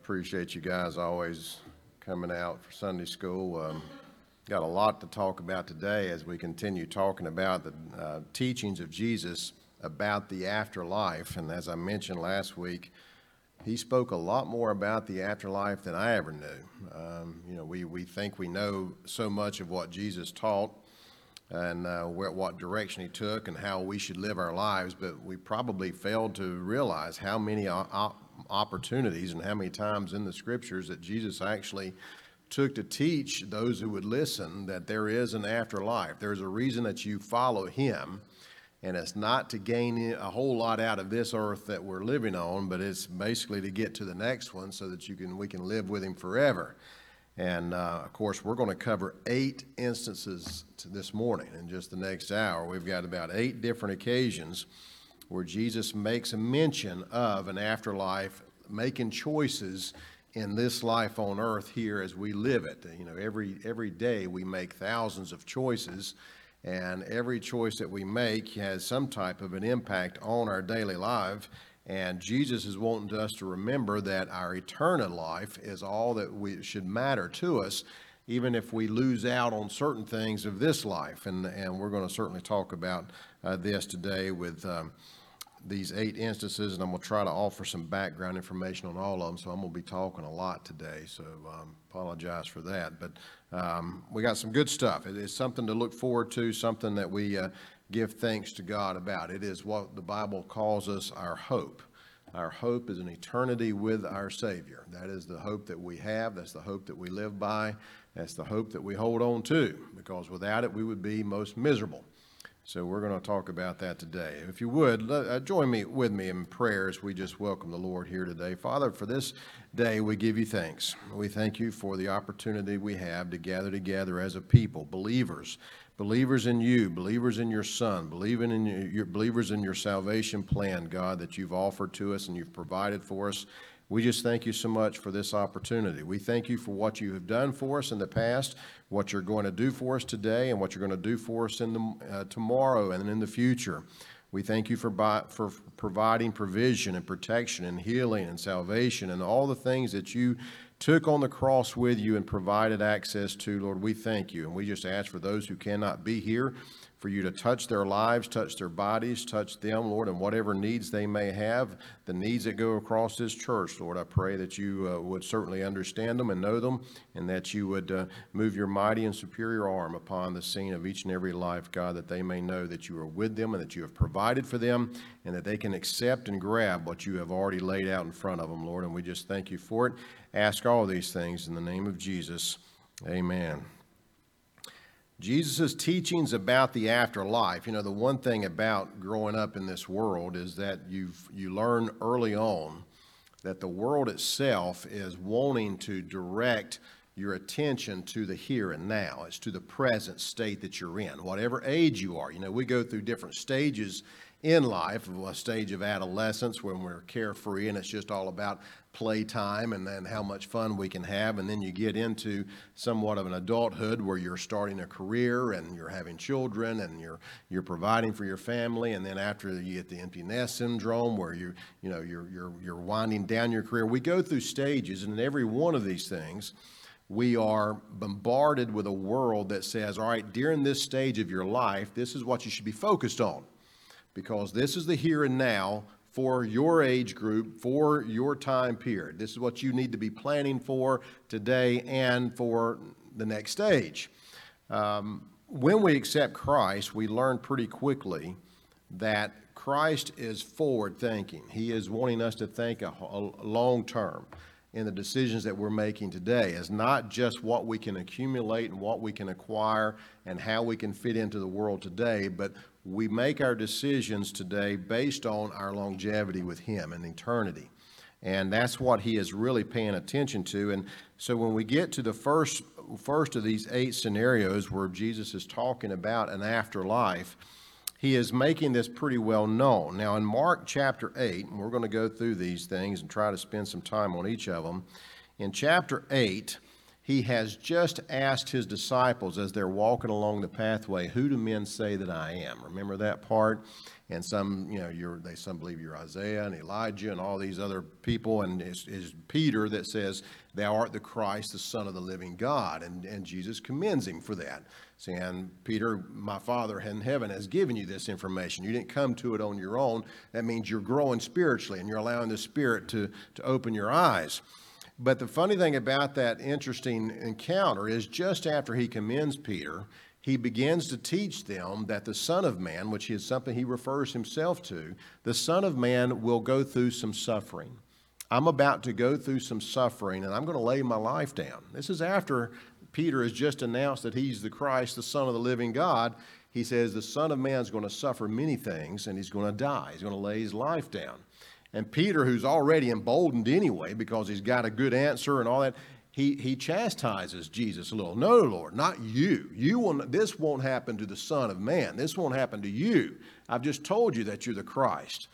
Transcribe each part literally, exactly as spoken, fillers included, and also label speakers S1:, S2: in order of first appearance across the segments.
S1: appreciate you guys always coming out for Sunday school. Um, got a lot to talk about today as we continue talking about the uh, teachings of Jesus about the afterlife. And as I mentioned last week, he spoke a lot more about the afterlife than I ever knew. Um, you know, we, we think we know so much of what Jesus taught and uh, where, what direction he took and how we should live our lives, but we probably failed to realize how many o- opportunities and how many times in the scriptures that Jesus actually took to teach those who would listen that there is an afterlife. There's a reason that you follow him, and it's not to gain a whole lot out of this earth that we're living on, but it's basically to get to the next one so that you can we can live with him forever. And uh, of course, we're going to cover eight instances to this morning in just the next hour. We've got about eight different occasions where Jesus makes a mention of an afterlife, making choices in this life on earth here as we live it. You know, every every day we make thousands of choices, and every choice that we make has some type of an impact on our daily life. And Jesus is wanting us to remember that our eternal life is all that we should matter to us, even if we lose out on certain things of this life. And and we're going to certainly talk about uh, this today with um, these eight instances, and I'm going to try to offer some background information on all of them, so I'm going to be talking a lot today, so um, apologize for that. But um, we got some good stuff. It is something to look forward to, something that we uh, give thanks to God about. It is what the Bible calls us our hope. Our hope is an eternity with our Savior. That is the hope that we have. That's the hope that we live by. That's the hope that we hold on to, because without it, we would be most miserable. So we're going to talk about that today. If you would, uh, join me with me in prayer as we just welcome the Lord here today. Father, for this day, we give you thanks. We thank you for the opportunity we have to gather together as a people, believers, believers in you, believers in your Son, believing in your, your believers in your salvation plan, God, that you've offered to us and you've provided for us. We just thank you so much for this opportunity. We thank you for what you have done for us in the past, what you're going to do for us today, and what you're going to do for us in the uh, tomorrow and in the future. We thank you for by, for providing provision and protection and healing and salvation and all the things that you took on the cross with you and provided access to, Lord. We thank you, and we just ask for those who cannot be here, for you to touch their lives, touch their bodies, touch them, Lord, and whatever needs they may have, the needs that go across this church, Lord. I pray that you uh, would certainly understand them and know them, and that you would uh, move your mighty and superior arm upon the scene of each and every life, God, that they may know that you are with them and that you have provided for them, and that they can accept and grab what you have already laid out in front of them, Lord. And we just thank you for it. Ask all these things in the name of Jesus. Amen. Jesus' teachings about the afterlife. You know, the one thing about growing up in this world is that you've, you learn early on that the world itself is wanting to direct your attention to the here and now. It's to the present state that you're in, whatever age you are. You know, we go through different stages in life, a stage of adolescence when we're carefree and it's just all about playtime and then how much fun we can have. And then you get into somewhat of an adulthood where you're starting a career and you're having children and you're you're providing for your family. And then after you get the empty nest syndrome where you you know you're you're you're winding down your career. We go through stages, and in every one of these things, we are bombarded with a world that says, all right, during this stage of your life, this is what you should be focused on, because this is the here and now for your age group, for your time period. This is what you need to be planning for today and for the next stage. Um, when we accept Christ, we learn pretty quickly that Christ is forward thinking. He is wanting us to think a, a long term in the decisions that we're making today. It's not just what we can accumulate and what we can acquire and how we can fit into the world today, but we make our decisions today based on our longevity with him and eternity. And that's what he is really paying attention to. And so when we get to the first first of these eight scenarios where Jesus is talking about an afterlife, he is making this pretty well known. Now in Mark chapter eight, and we're going to go through these things and try to spend some time on each of them. In chapter eight, he has just asked his disciples as they're walking along the pathway, who do men say that I am? Remember that part? And some, you know, you're, they some believe you're Isaiah and Elijah and all these other people. And it's, it's Peter that says, thou art the Christ, the Son of the living God. And, and Jesus commends him for that, saying, Peter, my Father in heaven has given you this information. You didn't come to it on your own. That means you're growing spiritually and you're allowing the Spirit to, to open your eyes. But the funny thing about that interesting encounter is just after he commends Peter, he begins to teach them that the Son of Man, which is something he refers himself to, the Son of Man will go through some suffering. I'm about to go through some suffering, and I'm going to lay my life down. This is after Peter has just announced that he's the Christ, the Son of the living God. He says the Son of Man is going to suffer many things, and he's going to die. He's going to lay his life down. And Peter, who's already emboldened anyway because he's got a good answer and all that, he, he chastises Jesus a little. No, Lord, not you. You will. This won't happen to the Son of Man. This won't happen to you. I've just told you that you're the Christ.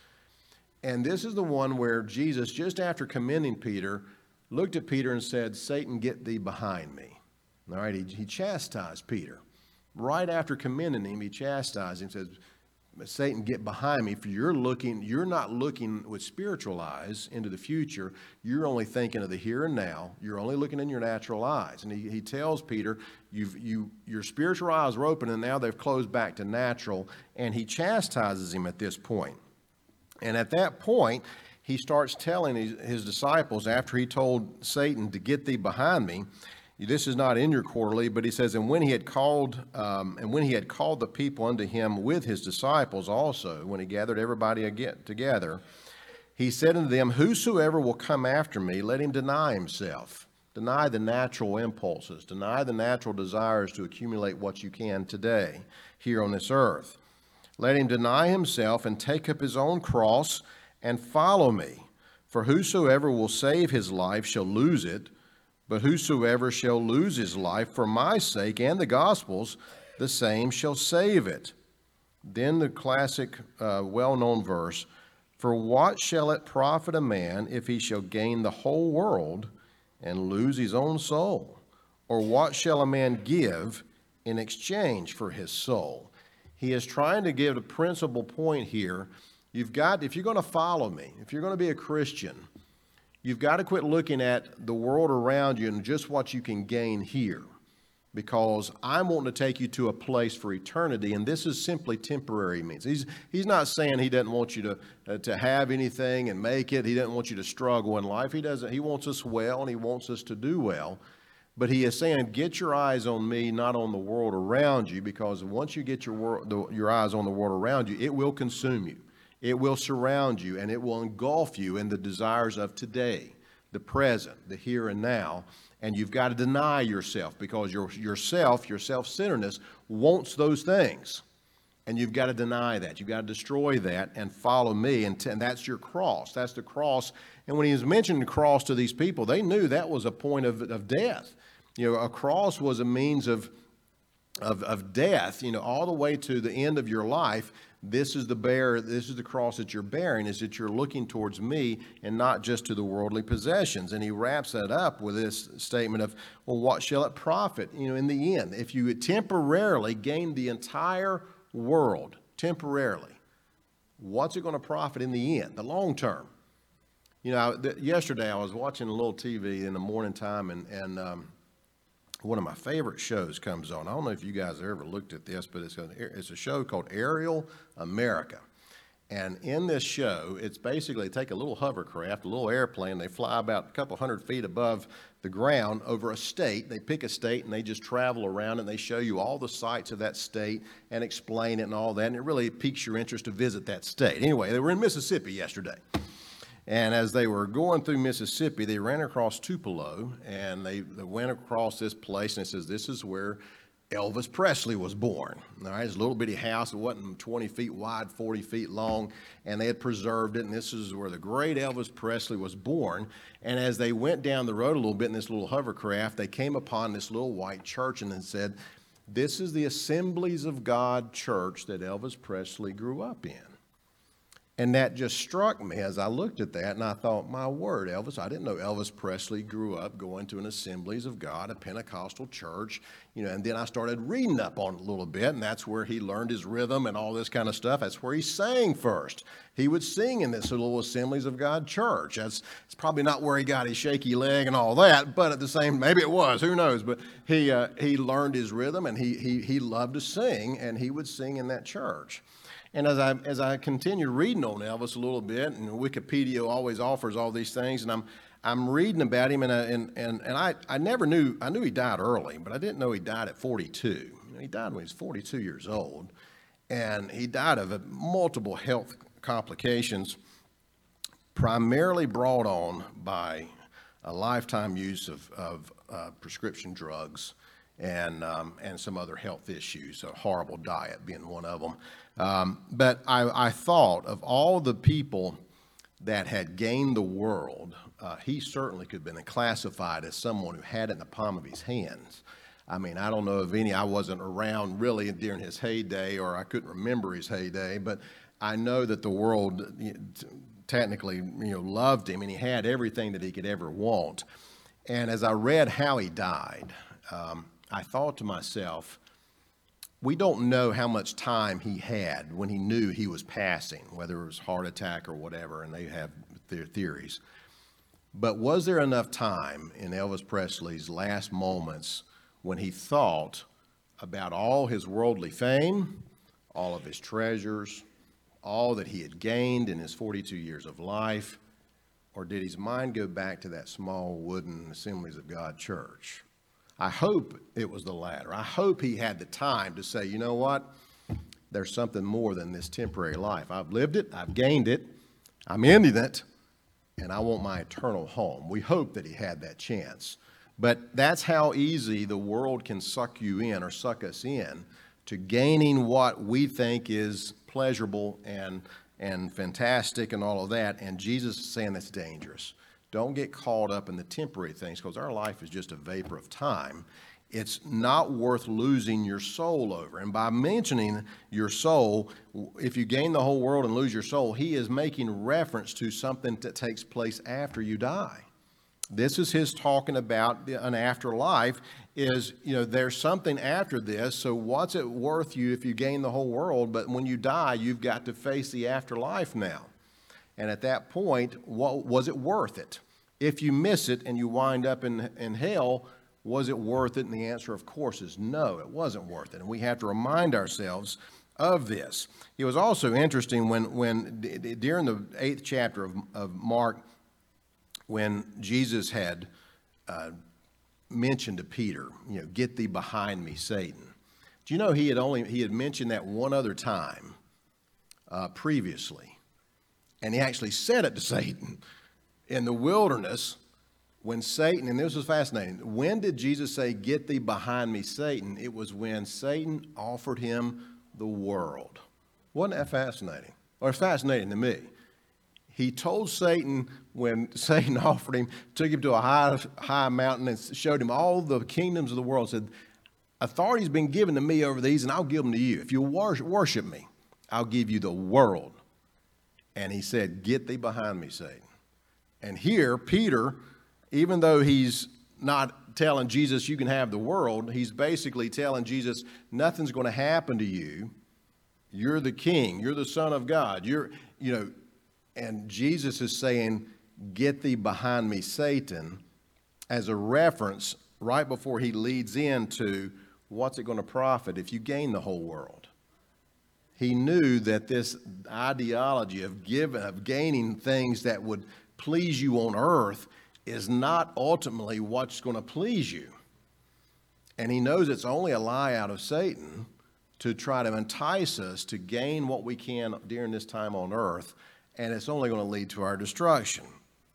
S1: And this is the one where Jesus, just after commending Peter, looked at Peter and said, Satan, get thee behind me. All right, he, he chastised Peter. Right after commending him, he chastised him, says, Satan, get behind me, for you're looking, you're not looking with spiritual eyes into the future. You're only thinking of the here and now. You're only looking in your natural eyes. And he, he tells Peter, you've, you, your spiritual eyes are open and now they've closed back to natural. And he chastises him at this point. And at that point, he starts telling his, his disciples, after he told Satan to get thee behind me, this is not in your quarterly, but he says, and when he had called, um, and when he had called the people unto him with his disciples also, when he gathered everybody again together, he said unto them, whosoever will come after me, let him deny himself, deny the natural impulses, deny the natural desires to accumulate what you can today here on this earth. Let him deny himself and take up his own cross and follow me. For whosoever will save his life shall lose it, but whosoever shall lose his life for my sake and the gospel's, the same shall save it. Then the classic, uh, well-known verse, for what shall it profit a man if he shall gain the whole world and lose his own soul? Or what shall a man give in exchange for his soul? He is trying to give a principal point here. You've got, if you're going to follow me, if you're going to be a Christian, you've got to quit looking at the world around you and just what you can gain here, because I'm wanting to take you to a place for eternity, and this is simply temporary means. He's, he's not saying he doesn't want you to, uh, to have anything and make it. He doesn't want you to struggle in life. He doesn't. He wants us well, and he wants us to do well. But he is saying, get your eyes on me, not on the world around you, because once you get your, world, the, your eyes on the world around you, it will consume you. It will surround you, and it will engulf you in the desires of today, the present, the here and now. And you've got to deny yourself, because your yourself, your self-centeredness wants those things. And you've got to deny that. You've got to destroy that and follow me. And, t- and that's your cross. That's the cross. And when he was mentioning the cross to these people, they knew that was a point of, of death. You know, a cross was a means of, of, of death, you know, all the way to the end of your life. This is the bear, this is the cross that you're bearing, is that you're looking towards me and not just to the worldly possessions. And he wraps that up with this statement of, well, what shall it profit, you know, in the end? If you temporarily gain the entire world, temporarily, what's it going to profit in the end, the long term? You know, th- yesterday I was watching a little T V in the morning time, and, and um, one of my favorite shows comes on. I don't know if you guys have ever looked at this, but it's a, it's a show called Aerial America. And in this show, it's basically they take a little hovercraft, a little airplane, they fly about a couple hundred feet above the ground over a state. They pick a state and they just travel around and they show you all the sights of that state and explain it and all that. And it really piques your interest to visit that state. Anyway, they were in Mississippi yesterday. And as they were going through Mississippi, they ran across Tupelo, and they, they went across this place, and it says, this is where Elvis Presley was born. All right, it's a little bitty house. It wasn't twenty feet wide, forty feet long, and they had preserved it, and this is where the great Elvis Presley was born. And as they went down the road a little bit in this little hovercraft, they came upon this little white church, and it said, this is the Assemblies of God church that Elvis Presley grew up in. And that just struck me as I looked at that, and I thought, my word, Elvis, I didn't know Elvis Presley grew up going to an Assemblies of God, a Pentecostal church, you know, and then I started reading up on it a little bit, and that's where he learned his rhythm and all this kind of stuff. That's where he sang first. He would sing in this little Assemblies of God church. That's it's probably not where he got his shaky leg and all that, but at the same, maybe it was, who knows, but he uh, he learned his rhythm, and he, he, he loved to sing, and he would sing in that church. And as I as I continued reading on Elvis a little bit, and Wikipedia always offers all these things, and I'm I'm reading about him, and I, and and, and I, I never knew I knew he died early, but I didn't know he died at forty-two. He died when he was forty-two years old, and he died of multiple health complications, primarily brought on by a lifetime use of of uh, prescription drugs and um, and some other health issues, a horrible diet being one of them. Um, but I, I thought of all the people that had gained the world, uh, he certainly could have been classified as someone who had it in the palm of his hands. I mean, I don't know of any, I wasn't around really during his heyday, or I couldn't remember his heyday, but I know that the world technically, you know, loved him, and he had everything that he could ever want. And as I read how he died, um, I thought to myself, we don't know how much time he had when he knew he was passing, whether it was heart attack or whatever, and they have their theories. But was there enough time in Elvis Presley's last moments when he thought about all his worldly fame, all of his treasures, all that he had gained in his forty-two years of life, or did his mind go back to that small wooden Assemblies of God church? I hope it was the latter. I hope he had the time to say, you know what, there's something more than this temporary life. I've lived it, I've gained it, I'm ending it, and I want my eternal home. We hope that he had that chance. But that's how easy the world can suck you in, or suck us in, to gaining what we think is pleasurable and, and fantastic and all of that. And Jesus is saying that's dangerous. Don't get caught up in the temporary things, because our life is just a vapor of time. It's not worth losing your soul over. And by mentioning your soul, if you gain the whole world and lose your soul, he is making reference to something that takes place after you die. This is his talking about an afterlife, is, you know, there's something after this, so what's it worth you if you gain the whole world, but when you die, you've got to face the afterlife now. And at that point, what, was it worth it? If you miss it and you wind up in, in hell, was it worth it? And the answer, of course, is no, it wasn't worth it. And we have to remind ourselves of this. It was also interesting when, when d- during the eighth chapter of, of Mark, when Jesus had uh, mentioned to Peter, you know, get thee behind me, Satan. Do you know he had only he had mentioned that one other time uh, previously? And he actually said it to Satan in the wilderness when Satan, and this was fascinating, when did Jesus say, get thee behind me, Satan? It was when Satan offered him the world. Wasn't that fascinating? Or it's fascinating to me. He told Satan, when Satan offered him, took him to a high, high mountain and showed him all the kingdoms of the world, said, authority's been given to me over these, and I'll give them to you. If you worship me, I'll give you the world. And he said, get thee behind me, Satan. And here, Peter, even though he's not telling Jesus you can have the world, he's basically telling Jesus nothing's going to happen to you. You're the king. You're the Son of God. You're, you know, and Jesus is saying, get thee behind me, Satan, as a reference right before he leads into what's it going to profit if you gain the whole world. He knew that this ideology of giving, of gaining things that would please you on earth is not ultimately what's going to please you. And he knows it's only a lie out of Satan to try to entice us to gain what we can during this time on earth, and it's only going to lead to our destruction.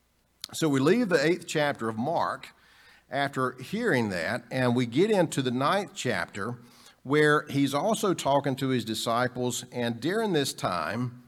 S1: So we leave the eighth chapter of Mark after hearing that, and we get into the ninth chapter, where he's also talking to his disciples, and during this time,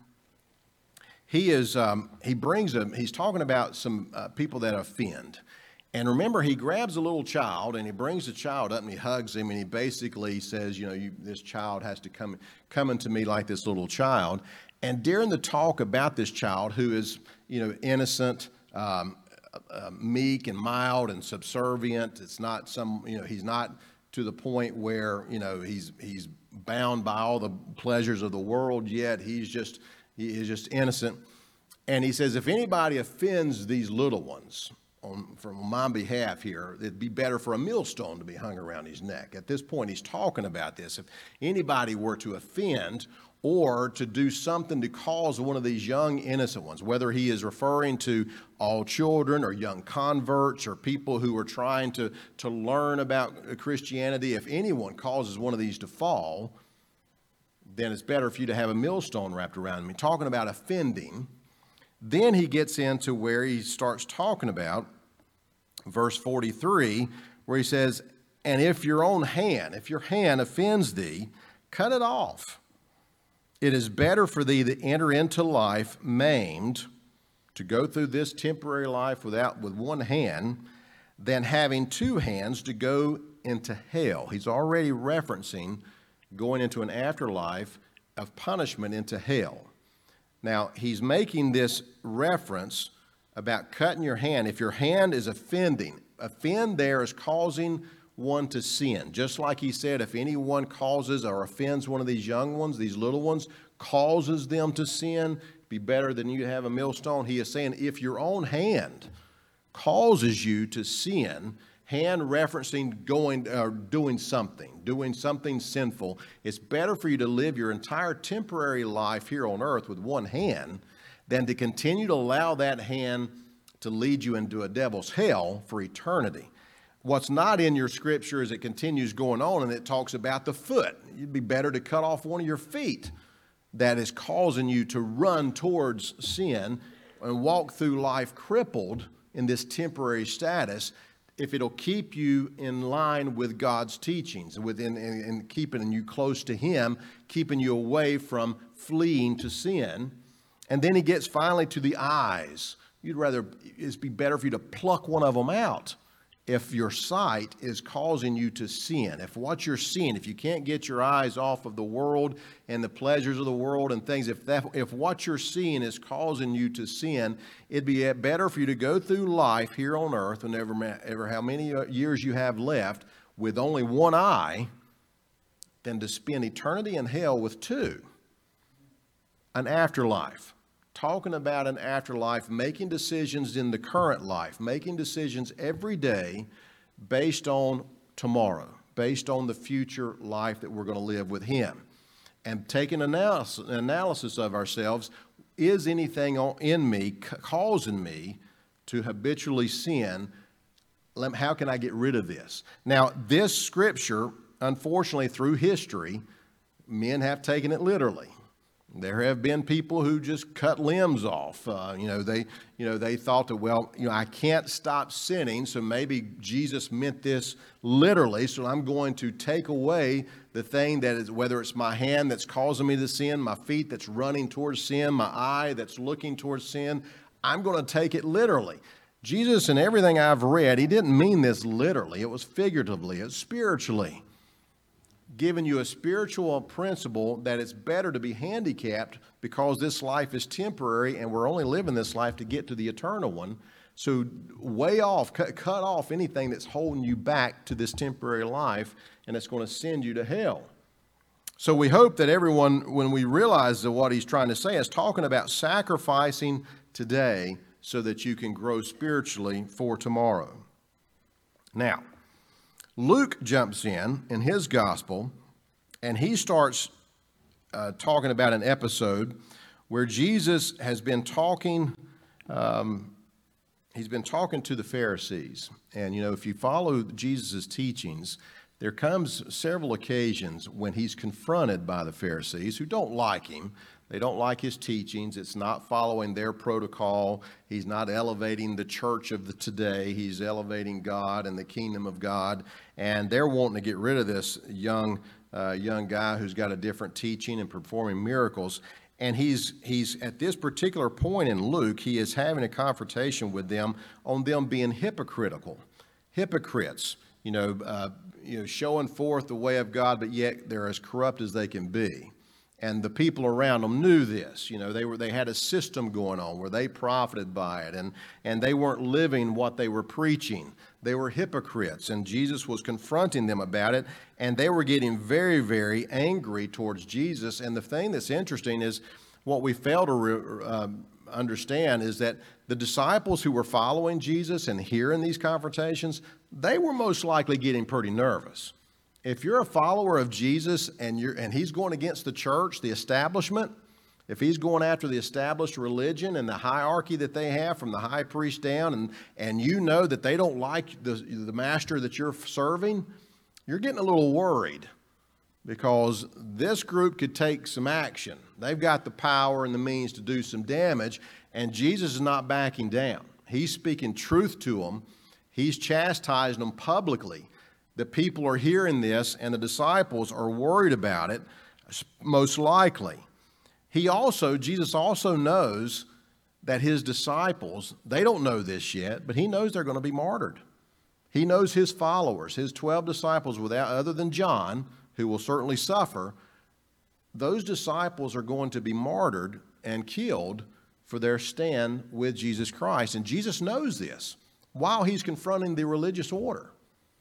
S1: he is um, he brings them. He's talking about some uh, people that offend, and remember, he grabs a little child and he brings the child up and he hugs him, and he basically says, you know, you, this child has to come come into me like this little child, And during the talk about this child who is, you know, innocent, um, uh, meek and mild and subservient, it's not some, you know, he's not to the point where, you know, he's he's bound by all the pleasures of the world yet. He's just, he is just innocent. And he says, if anybody offends these little ones on, from my behalf here, it'd be better for a millstone to be hung around his neck. At this point, he's talking about this. If anybody were to offend or to do something to cause one of these young innocent ones, whether he is referring to all children or young converts or people who are trying to, to learn about Christianity, if anyone causes one of these to fall, then it's better for you to have a millstone wrapped around him. Talking about offending, then he gets into where he starts talking about verse forty-three, where he says, and if your own hand, if your hand offends thee, cut it off. It is better for thee to enter into life maimed, to go through this temporary life without with one hand, than having two hands to go into hell. He's already referencing going into an afterlife of punishment into hell. Now, he's making this reference about cutting your hand. If your hand is offending, offend there is causing one to sin. Just like he said, if anyone causes or offends one of these young ones, these little ones, causes them to sin, be better than you have a millstone. He is saying if your own hand causes you to sin, hand referencing going or uh, doing something, doing something sinful, it's better for you to live your entire temporary life here on earth with one hand than to continue to allow that hand to lead you into a devil's hell for eternity. What's not in your scripture is it continues going on and it talks about the foot. It'd be better to cut off one of your feet that is causing you to run towards sin and walk through life crippled in this temporary status if it'll keep you in line with God's teachings, within and, and keeping you close to Him, keeping you away from fleeing to sin. And then he gets finally to the eyes. You'd rather, it'd be better for you to pluck one of them out if your sight is causing you to sin. If what you're seeing, if you can't get your eyes off of the world and the pleasures of the world and things, if that, if what you're seeing is causing you to sin, it'd be better for you to go through life here on earth, whenever ever how many years you have left, with only one eye, than to spend eternity in hell with two. An afterlife. Talking about an afterlife, making decisions in the current life, making decisions every day based on tomorrow, based on the future life that we're going to live with Him. And taking an analysis, analysis of ourselves, is anything in me causing me to habitually sin? How can I get rid of this? Now, this scripture, unfortunately, through history, men have taken it literally. There have been people who just cut limbs off. Uh, you know, they, you know, they thought that, well, you know, I can't stop sinning, so maybe Jesus meant this literally, so I'm going to take away the thing that is, whether it's my hand that's causing me to sin, my feet that's running towards sin, my eye that's looking towards sin, I'm going to take it literally. Jesus, in everything I've read, He didn't mean this literally. It was figuratively, it was spiritually. Giving you a spiritual principle that it's better to be handicapped because this life is temporary and we're only living this life to get to the eternal one. So way off, cut, cut off anything that's holding you back to this temporary life, and it's going to send you to hell. So we hope that everyone, when we realize that what he's trying to say, is talking about sacrificing today so that you can grow spiritually for tomorrow. Now, Luke jumps in in his gospel, and he starts uh, talking about an episode where Jesus has been talking, um, he's been talking to the Pharisees. And, you know, if you follow Jesus' teachings, there comes several occasions when he's confronted by the Pharisees who don't like him. They don't like his teachings. It's not following their protocol. He's not elevating the church of the today. He's elevating God and the kingdom of God. And they're wanting to get rid of this young uh, young guy who's got a different teaching and performing miracles. And he's he's at this particular point in Luke, he is having a confrontation with them on them being hypocritical, hypocrites. You know, uh, you know, showing forth the way of God, but yet they're as corrupt as they can be. And the people around them knew this. You know, they were they had a system going on where they profited by it, and, and they weren't living what they were preaching. They were hypocrites, and Jesus was confronting them about it, and they were getting very, very angry towards Jesus. And the thing that's interesting is what we fail to re, uh, understand is that the disciples who were following Jesus and hearing these confrontations, they were most likely getting pretty nervous. If you're a follower of Jesus and you're and he's going against the church, the establishment, if he's going after the established religion and the hierarchy that they have from the high priest down, and, and you know that they don't like the, the master that you're serving, you're getting a little worried because this group could take some action. They've got the power and the means to do some damage, and Jesus is not backing down. He's speaking truth to them. He's chastising them publicly. The people are hearing this, and the disciples are worried about it, most likely. He also, Jesus also knows that his disciples, they don't know this yet, but he knows they're going to be martyred. He knows his followers, his twelve disciples, without other than John, who will certainly suffer, those disciples are going to be martyred and killed for their stand with Jesus Christ. And Jesus knows this while he's confronting the religious order.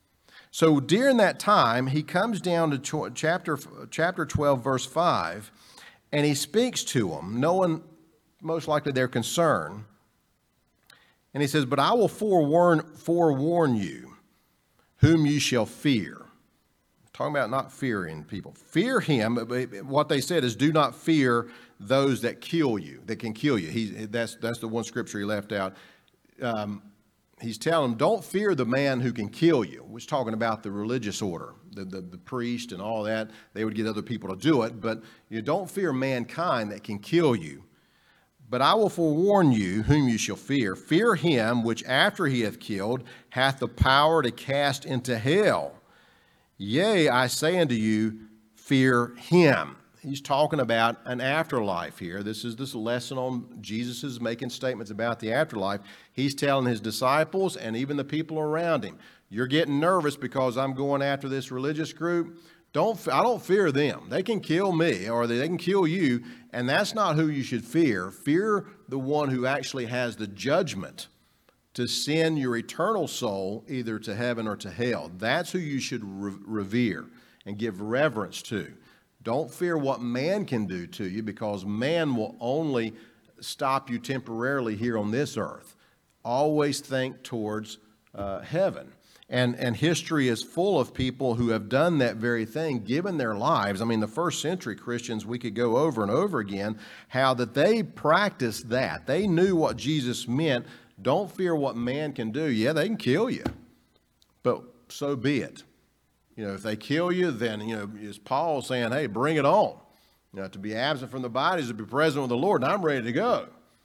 S1: So during that time, he comes down to chapter, chapter twelve, verse five, and he speaks to them, knowing most likely their concern. And he says, "But I will forewarn, forewarn you whom you shall fear." Talking about not fearing people. Fear him. What they said is, do not fear those that kill you, that can kill you. He, that's, that's the one scripture he left out. Um, He's telling them, don't fear the man who can kill you. He's talking about the religious order, the, the, the priest and all that. They would get other people to do it, but you don't fear mankind that can kill you. But I will forewarn you whom you shall fear. Fear him which after he hath killed hath the power to cast into hell. Yea, I say unto you, fear him. He's talking about an afterlife here. This is this lesson on Jesus is making statements about the afterlife. He's telling his disciples and even the people around him, you're getting nervous because I'm going after this religious group. Don't, I don't fear them. They can kill me or they can kill you, and that's not who you should fear. Fear the one who actually has the judgment to send your eternal soul either to heaven or to hell. That's who you should re- revere and give reverence to. Don't fear what man can do to you, because man will only stop you temporarily here on this earth. Always think towards uh, heaven. And, and history is full of people who have done that very thing, given their lives. I mean, the first century Christians, we could go over and over again, how that they practiced that. They knew what Jesus meant. Don't fear what man can do. Yeah, they can kill you, but so be it. You know, if they kill you, then, you know, is Paul saying, hey, bring it on. You know, to be absent from the body is to be present with the Lord, and I'm ready to go.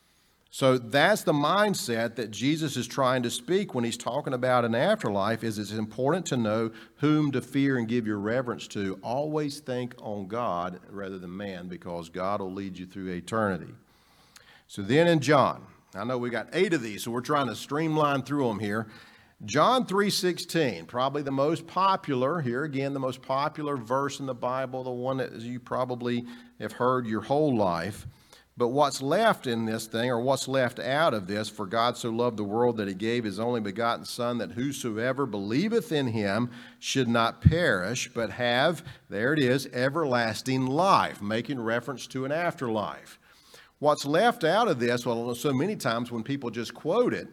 S1: So that's the mindset that Jesus is trying to speak when he's talking about an afterlife, is it's important to know whom to fear and give your reverence to. Always think on God rather than man, because God will lead you through eternity. So then in John, I know we got eight of these, so we're trying to streamline through them here. John three sixteen, probably the most popular, here again, the most popular verse in the Bible, the one that you probably have heard your whole life. But what's left in this thing, or what's left out of this, for God so loved the world that he gave his only begotten Son, that whosoever believeth in him should not perish, but have, there it is, everlasting life, making reference to an afterlife. What's left out of this, well, so many times when people just quote it,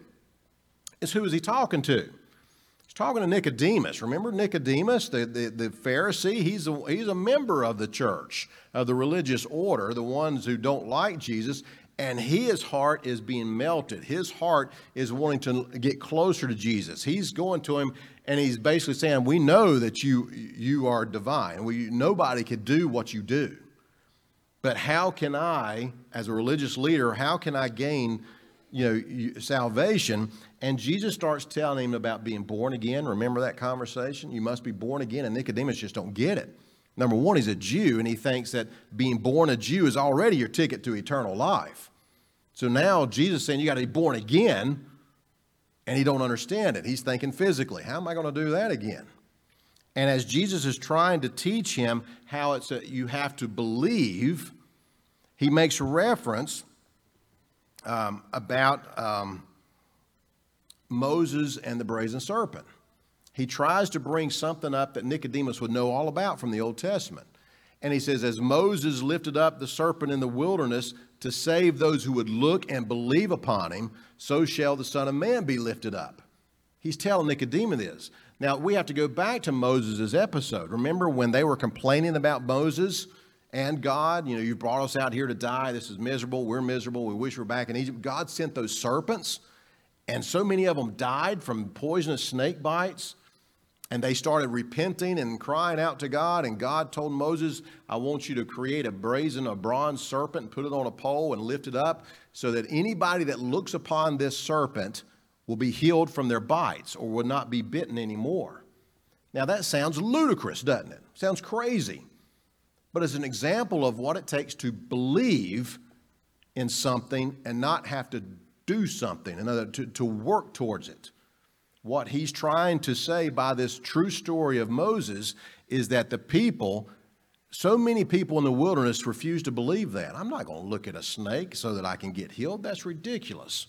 S1: is who is he talking to? He's talking to Nicodemus. Remember Nicodemus, the, the, the Pharisee? He's a, he's a member of the church, of the religious order, the ones who don't like Jesus, and his heart is being melted. His heart is wanting to get closer to Jesus. He's going to him, and he's basically saying, we know that you, you are divine. We, nobody could do what you do. But how can I, as a religious leader, how can I gain you know, salvation? And Jesus starts telling him about being born again. Remember that conversation? You must be born again. And Nicodemus just don't get it. Number one, he's a Jew, and he thinks that being born a Jew is already your ticket to eternal life. So now Jesus is saying you got to be born again, and he don't understand it. He's thinking physically, how am I going to do that again? And as Jesus is trying to teach him how it's a, you have to believe, he makes a reference um, about um, Moses and the brazen serpent. He tries to bring something up that Nicodemus would know all about from the Old Testament. And he says, as Moses lifted up the serpent in the wilderness to save those who would look and believe upon him, so shall the Son of Man be lifted up. He's telling Nicodemus this. Now, we have to go back to Moses' episode. Remember when they were complaining about Moses and God? You know, you brought us out here to die. This is miserable. We're miserable. We wish we were back in Egypt. God sent those serpents, and so many of them died from poisonous snake bites. And they started repenting and crying out to God. And God told Moses, I want you to create a brazen, a bronze serpent, and put it on a pole and lift it up so that anybody that looks upon this serpent will be healed from their bites or will not be bitten anymore. Now that sounds ludicrous, doesn't it? Sounds crazy. But it's an example of what it takes to believe in something and not have to do something, another to, to work towards it. What he's trying to say by this true story of Moses is that the people, so many people in the wilderness refuse to believe that. I'm not going to look at a snake so that I can get healed. That's ridiculous.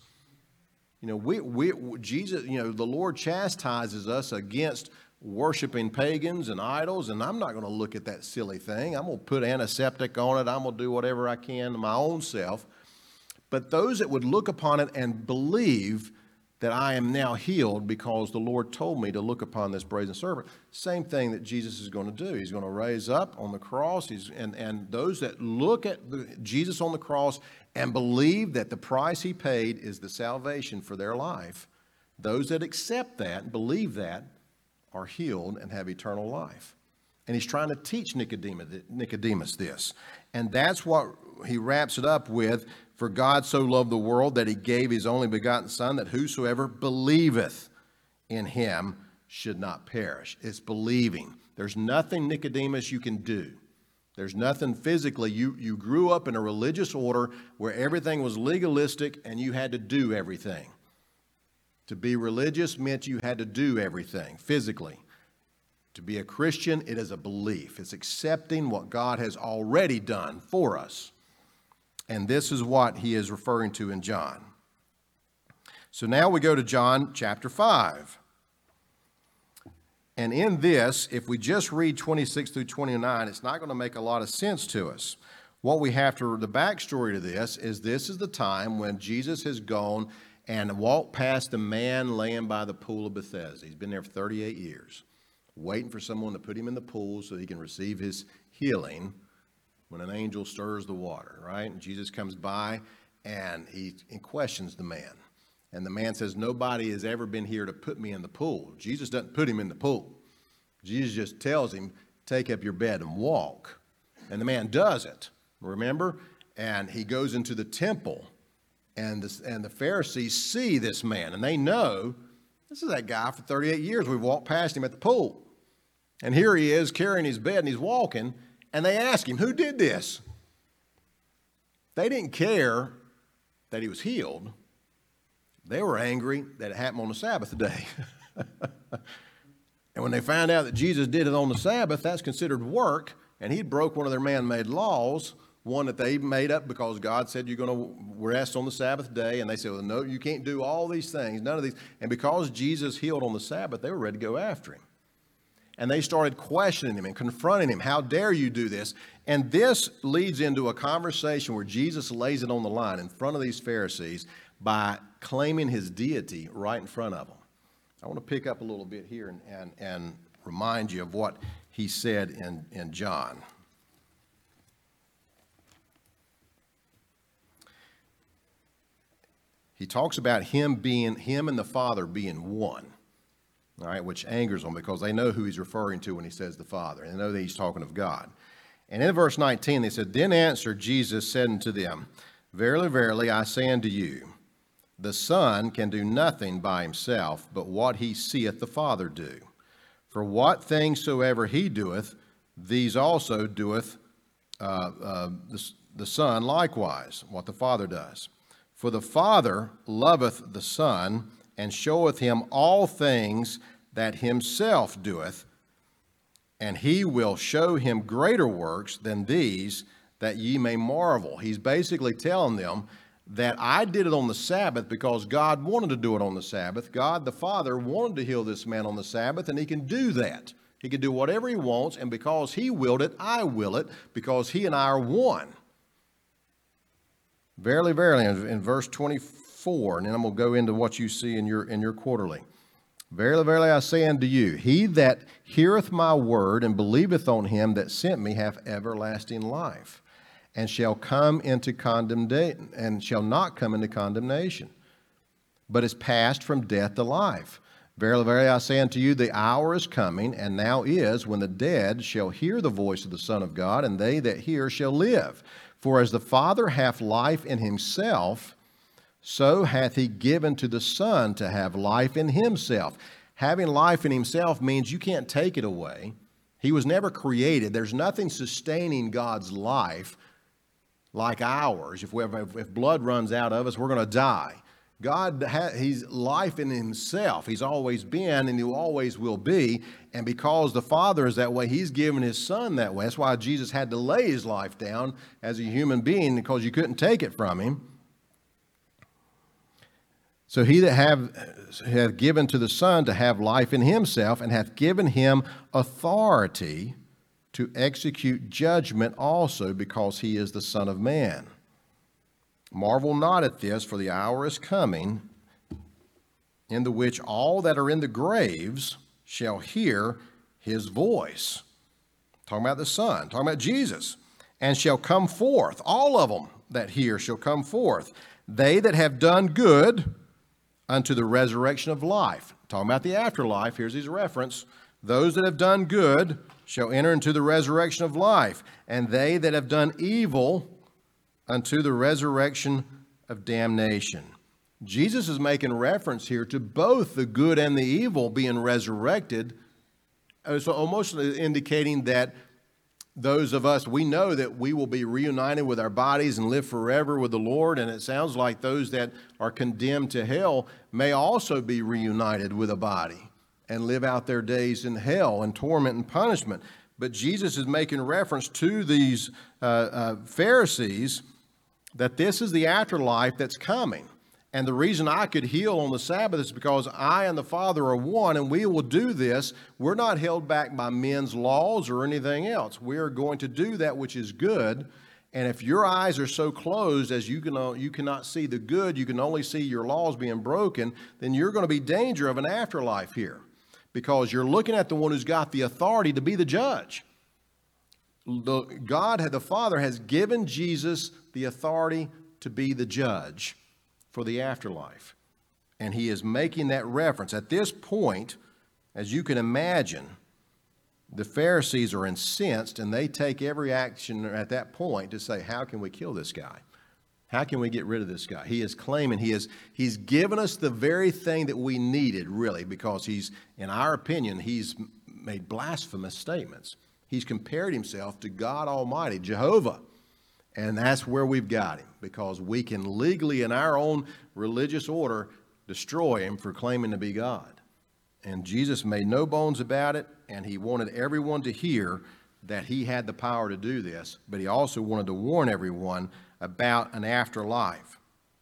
S1: You know, we, we, Jesus, you know, the Lord chastises us against worshiping pagans and idols, and I'm not going to look at that silly thing. I'm going to put antiseptic on it. I'm going to do whatever I can to my own self. But those that would look upon it and believe that I am now healed because the Lord told me to look upon this brazen serpent. Same thing that Jesus is going to do. He's going to raise up on the cross. He's, and, and those that look at the, Jesus on the cross and believe that the price he paid is the salvation for their life, those that accept that and believe that are healed and have eternal life. And he's trying to teach Nicodemus, Nicodemus this. And that's what he wraps it up with. For God so loved the world that he gave his only begotten Son, that whosoever believeth in him should not perish. It's believing. There's nothing, Nicodemus, you can do. There's nothing physically. You, you grew up in a religious order where everything was legalistic and you had to do everything. To be religious meant you had to do everything physically. To be a Christian, it is a belief. It's accepting what God has already done for us. And this is what he is referring to in John. So now we go to John chapter five. And in this, if we just read twenty-six through twenty-nine, it's not going to make a lot of sense to us. What we have to, the backstory to this is this is the time when Jesus has gone and walked past a man laying by the pool of Bethesda. He's been there for thirty-eight years, waiting for someone to put him in the pool so he can receive his healing when an angel stirs the water, right? And Jesus comes by and he, he questions the man. And the man says, nobody has ever been here to put me in the pool. Jesus doesn't put him in the pool. Jesus just tells him, take up your bed and walk. And the man does it, remember? And he goes into the temple. And the, and the Pharisees see this man. And they know, this is that guy for thirty-eight years. We've walked past him at the pool. And here he is carrying his bed and he's walking. And they ask him, who did this? They didn't care that he was healed. They were angry that it happened on the Sabbath day. And when they found out that Jesus did it on the Sabbath, that's considered work. And he'd broke one of their man-made laws, one that they made up because God said you're going to rest on the Sabbath day. And they said, well, no, you can't do all these things, none of these. And because Jesus healed on the Sabbath, they were ready to go after him. And they started questioning him and confronting him. How dare you do this? And this leads into a conversation where Jesus lays it on the line in front of these Pharisees by claiming his deity right in front of them. I want to pick up a little bit here and, and, and remind you of what he said in, in John. He talks about him being, him and the Father being one. All right, which angers them because they know who he's referring to when he says the Father. And they know that he's talking of God. And in verse nineteen, they said, then answered Jesus, said unto them, verily, verily, I say unto you, the Son can do nothing by himself, but what he seeth the Father do. For what things soever he doeth, these also doeth uh, uh, the, the Son likewise, what the Father does. For the Father loveth the Son, and showeth him all things that himself doeth, and he will show him greater works than these, that ye may marvel. He's basically telling them that I did it on the Sabbath because God wanted to do it on the Sabbath. God the Father wanted to heal this man on the Sabbath, and he can do that. He can do whatever he wants, and because he willed it, I will it, because he and I are one. Verily, verily, in, in verse twenty-four, and then I'm going to go into what you see in your, in your quarterly. Verily, verily, I say unto you, he that heareth my word and believeth on him that sent me hath everlasting life, and shall come into condemnation, and shall not come into condemnation, but is passed from death to life. Verily, verily, I say unto you, the hour is coming, and now is, when the dead shall hear the voice of the Son of God, and they that hear shall live. For as the Father hath life in himself, so hath he given to the Son to have life in himself. Having life in himself means you can't take it away. He was never created. There's nothing sustaining God's life like ours. If, we have, if blood runs out of us, we're going to die. God, he's life in himself. He's always been, and he always will be. And because the Father is that way, he's given his Son that way. That's why Jesus had to lay his life down as a human being, because you couldn't take it from him. So he that have, hath given to the Son to have life in himself, and hath given him authority to execute judgment also, because he is the Son of Man. Marvel not at this, for the hour is coming, in the which all that are in the graves shall hear his voice. Talking about the Son, talking about Jesus. And shall come forth, all of them that hear shall come forth. They that have done good unto the resurrection of life. Talking about the afterlife, here's his reference. Those that have done good shall enter into the resurrection of life, and they that have done evil unto the resurrection of damnation. Jesus is making reference here to both the good and the evil being resurrected. So almost indicating that those of us, we know that we will be reunited with our bodies and live forever with the Lord. And it sounds like those that are condemned to hell may also be reunited with a body and live out their days in hell and torment and punishment. But Jesus is making reference to these uh, uh, Pharisees that this is the afterlife that's coming. And the reason I could heal on the Sabbath is because I and the Father are one, and we will do this. We're not held back by men's laws or anything else. We are going to do that which is good. And if your eyes are so closed as you can, you cannot see the good, you can only see your laws being broken, then you're going to be in danger of an afterlife here, because you're looking at the one who's got the authority to be the judge. The, God, the Father, has given Jesus the authority to be the judge for the afterlife. And he is making that reference. At this point, as you can imagine, the Pharisees are incensed, and they take every action at that point to say, how can we kill this guy? How can we get rid of this guy? He is claiming he is, he's given us the very thing that we needed, really, because he's, in our opinion, he's made blasphemous statements. He's compared himself to God Almighty, Jehovah. And that's where we've got him, because we can legally, in our own religious order, destroy him for claiming to be God. And Jesus made no bones about it, and he wanted everyone to hear that he had the power to do this, but he also wanted to warn everyone about an afterlife.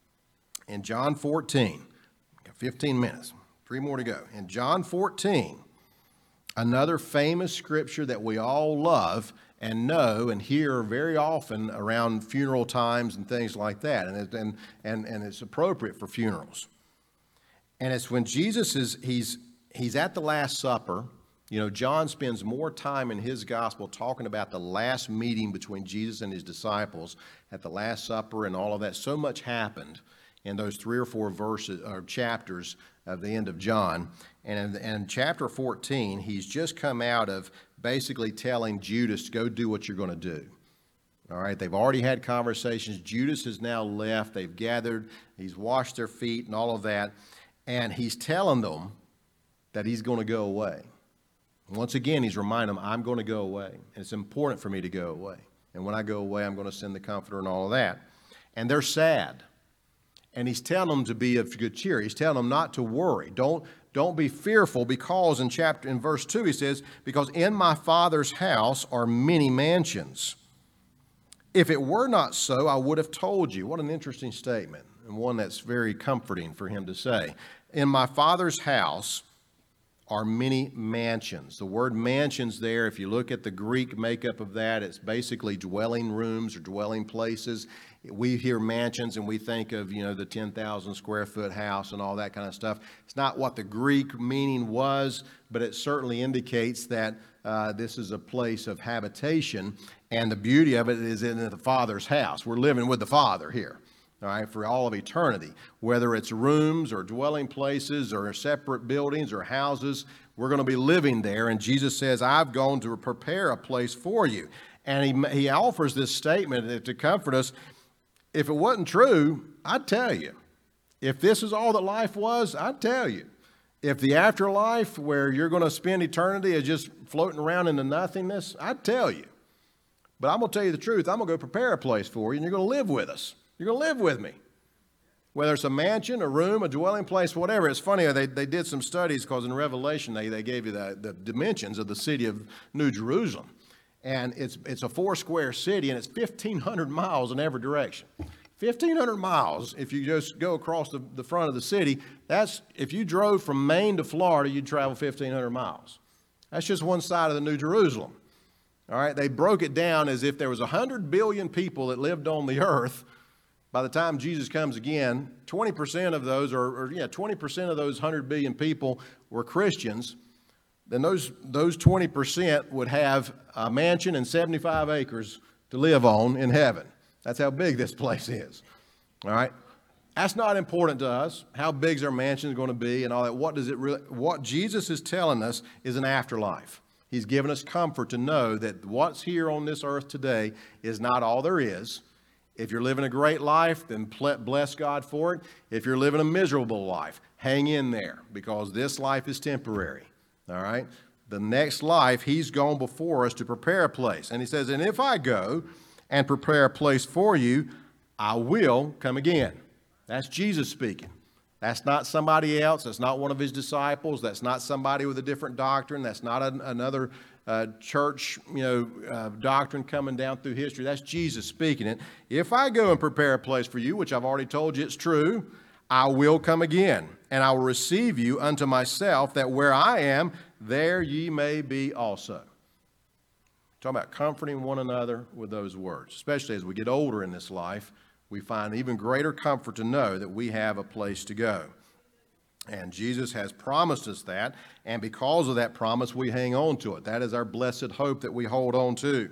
S1: In John fourteen, got fifteen minutes, three more to go. In John fourteen, another famous scripture that we all love and know and hear very often around funeral times and things like that, and it, and, and, and it's appropriate for funerals. And it's when Jesus is, he's, he's at the Last Supper. You know, John spends more time in his gospel talking about the last meeting between Jesus and his disciples at the Last Supper and all of that. So much happened in those three or four verses or chapters of the end of John. And in, in chapter fourteen, he's just come out of basically telling Judas to go do what you're going to do. All right, they've already had conversations. Judas has now left. They've gathered. He's washed their feet and all of that. And he's telling them that he's going to go away. Once again, he's reminding them, I'm going to go away. And it's important for me to go away. And when I go away, I'm going to send the Comforter and all of that. And they're sad. And he's telling them to be of good cheer. He's telling them not to worry. Don't don't be fearful, because in chapter in verse two he says, because in my Father's house are many mansions. If it were not so, I would have told you. What an interesting statement, and one that's very comforting for him to say. In my Father's house are many mansions. The word mansions there, if you look at the Greek makeup of that, it's basically dwelling rooms or dwelling places. We hear mansions and we think of, you know, the ten thousand square foot house and all that kind of stuff. It's not what the Greek meaning was, but it certainly indicates that uh, this is a place of habitation, and the beauty of it is in the Father's house. We're living with the Father here. All right, for all of eternity, whether it's rooms or dwelling places or separate buildings or houses, we're going to be living there. And Jesus says, I've gone to prepare a place for you. And he, he offers this statement to comfort us. If it wasn't true, I'd tell you. If this is all that life was, I'd tell you. If the afterlife, where you're going to spend eternity, is just floating around into nothingness, I'd tell you. But I'm going to tell you the truth. I'm going to go prepare a place for you, and you're going to live with us. You're going to live with me. Whether it's a mansion, a room, a dwelling place, whatever. It's funny, they, they did some studies, because in Revelation they, they gave you the, the dimensions of the city of New Jerusalem. And it's, it's a four-square city, and it's fifteen hundred miles in every direction. fifteen hundred miles, if you just go across the, the front of the city, that's, if you drove from Maine to Florida, you'd travel fifteen hundred miles. That's just one side of the New Jerusalem. All right, they broke it down as if there was one hundred billion people that lived on the earth. By the time Jesus comes again, twenty percent of those, or, or yeah, twenty percent of those one hundred billion people were Christians. Then those, those twenty percent would have a mansion and seventy-five acres to live on in heaven. That's how big this place is. All right? That's not important to us. How big is our mansion going to be and all that? What does it really, what Jesus is telling us is an afterlife. He's given us comfort to know that what's here on this earth today is not all there is. If you're living a great life, then bless God for it. If you're living a miserable life, hang in there, because this life is temporary. All right? The next life, he's gone before us to prepare a place. And he says, and if I go and prepare a place for you, I will come again. That's Jesus speaking. That's not somebody else. That's not one of his disciples. That's not somebody with a different doctrine. That's not an, another uh, church, you know, uh, doctrine coming down through history. That's Jesus speaking it. If I go and prepare a place for you, which I've already told you it's true, I will come again, and I will receive you unto myself, that where I am, there ye may be also. Talking about comforting one another with those words. Especially as we get older in this life, we find even greater comfort to know that we have a place to go. And Jesus has promised us that, and because of that promise, we hang on to it. That is our blessed hope that we hold on to.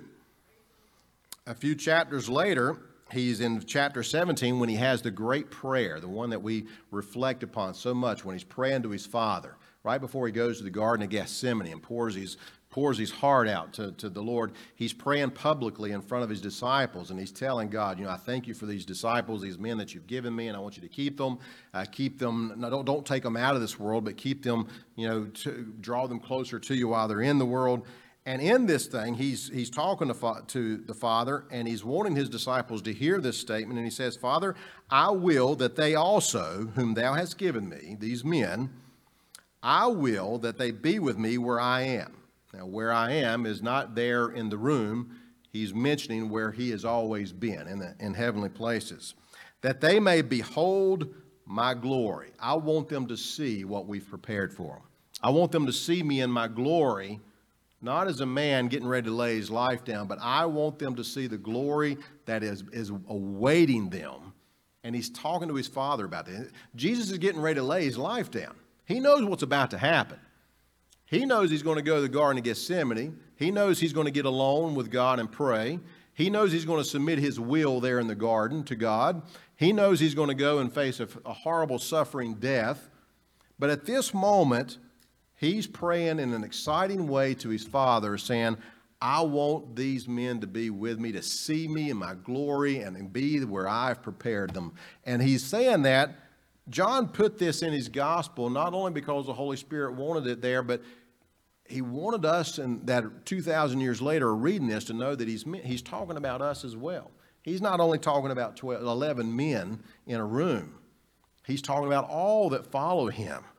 S1: A few chapters later, he's in chapter seventeen when he has the great prayer, the one that we reflect upon so much when he's praying to his Father, right before he goes to the Garden of Gethsemane and pours his pours his heart out to, to the Lord. He's praying publicly in front of his disciples, and he's telling God, you know, I thank you for these disciples, these men that you've given me, and I want you to keep them. Uh, keep them, no, don't, don't take them out of this world, but keep them, you know, to draw them closer to you while they're in the world. And in this thing, he's, he's talking to, fa- to the Father, and he's wanting his disciples to hear this statement, and he says, Father, I will that they also, whom thou hast given me, these men, I will that they be with me where I am. Now, where I am is not there in the room. He's mentioning where he has always been, in, the, in heavenly places. That they may behold my glory. I want them to see what we've prepared for them. I want them to see me in my glory, not as a man getting ready to lay his life down, but I want them to see the glory that is, is awaiting them. And he's talking to his Father about that. Jesus is getting ready to lay his life down. He knows what's about to happen. He knows he's going to go to the Garden of Gethsemane. He knows he's going to get alone with God and pray. He knows he's going to submit his will there in the garden to God. He knows he's going to go and face a, a horrible suffering death. But at this moment, he's praying in an exciting way to his Father, saying, I want these men to be with me, to see me in my glory and be where I've prepared them. And he's saying that. John put this in his gospel not only because the Holy Spirit wanted it there, but he wanted us, and that two thousand years later, reading this, to know that he's he's talking about us as well. He's not only talking about twelve, eleven men in a room. He's talking about all that follow him.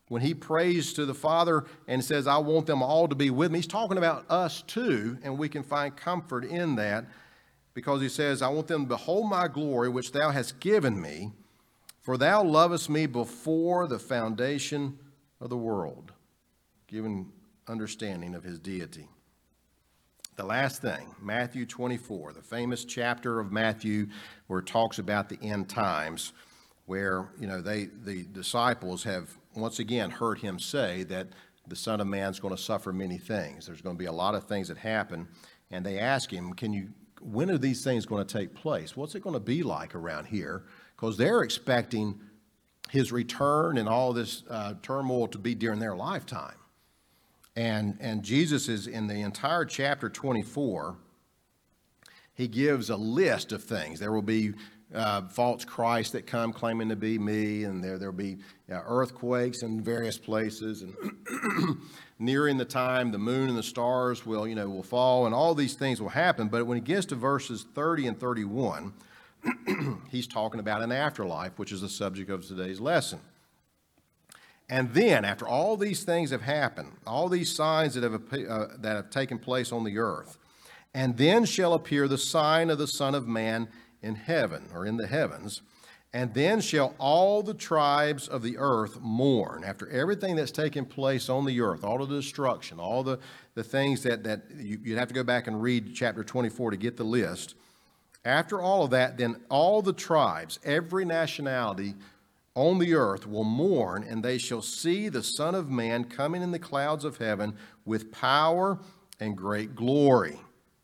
S1: when he prays to the Father and says, I want them all to be with me, he's talking about us too, and we can find comfort in that because he says, I want them to behold my glory, which thou hast given me, for thou lovest me before the foundation of the world, giving understanding of his deity. The last thing, Matthew twenty-four, the famous chapter of Matthew where it talks about the end times, where, you know, they the disciples have once again heard him say that the Son of Man's going to suffer many things. There's going to be a lot of things that happen, and they ask him, "Can you? When are these things going to take place? What's it going to be like around here?" Because they're expecting his return and all this uh, turmoil to be during their lifetime. And, and Jesus is in the entire chapter twenty-four, he gives a list of things. There will be uh, false Christs that come claiming to be me, and there there'll be uh, earthquakes in various places, and nearing the time the moon and the stars will, you know, will fall, and all these things will happen. But when he gets to verses thirty and thirty-one, he's talking about an afterlife, which is the subject of today's lesson. And then, after all these things have happened, all these signs that have, uh, that have taken place on the earth, and then shall appear the sign of the Son of Man in heaven, or in the heavens, and then shall all the tribes of the earth mourn. After everything that's taken place on the earth, all of the destruction, all the, the things that, that you, you'd have to go back and read chapter twenty-four to get the list. After all of that, then all the tribes, every nationality on the earth will mourn, and they shall see the Son of Man coming in the clouds of heaven with power and great glory.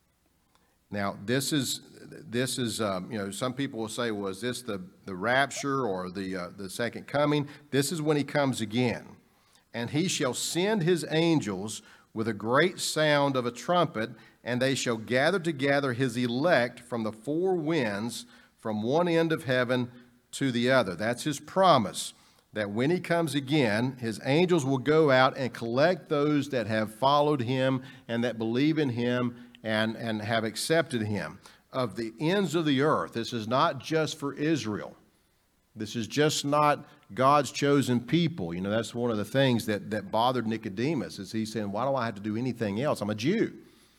S1: Now, this is, this is um, you know, some people will say, well, is this the, the rapture or the, uh, the second coming? This is when he comes again. And he shall send his angels with a great sound of a trumpet, and they shall gather together his elect from the four winds, from one end of heaven to the other. That's his promise, that when he comes again, his angels will go out and collect those that have followed him and that believe in him and, and have accepted him. Of the ends of the earth, this is not just for Israel. This is just not God's chosen people. You know, that's one of the things that, that bothered Nicodemus, is he's saying, why do I have to do anything else? I'm a Jew.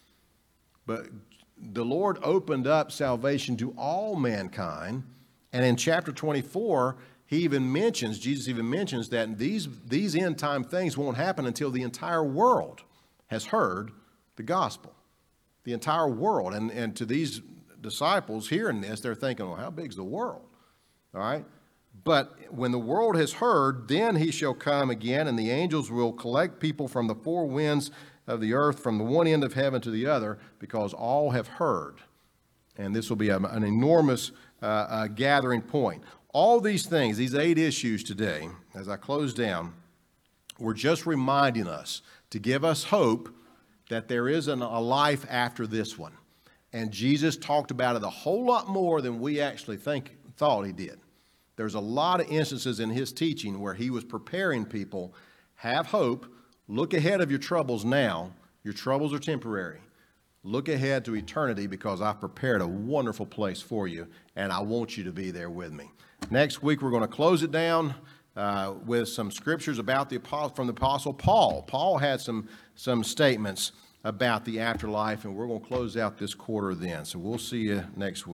S1: But the Lord opened up salvation to all mankind. And in chapter twenty-four, he even mentions, Jesus even mentions that these, these end time things won't happen until the entire world has heard the gospel. The entire world. And, and to these disciples hearing this, they're thinking, well, how big is the world? All right? But when the world has heard, then he shall come again, and the angels will collect people from the four winds of the earth, from the one end of heaven to the other, because all have heard. And this will be a, an enormous uh, uh, gathering point. All these things, these eight issues today, as I close down, were just reminding us to give us hope that there is an, a life after this one. And Jesus talked about it a whole lot more than we actually think thought he did. There's a lot of instances in his teaching where he was preparing people, have hope, look ahead of your troubles now. Your troubles are temporary. Look ahead to eternity, because I've prepared a wonderful place for you, and I want you to be there with me. Next week, we're going to close it down uh, with some scriptures about the apostle, from the Apostle Paul. Paul had some, some statements about the afterlife, and we're going to close out this quarter then. So we'll see you next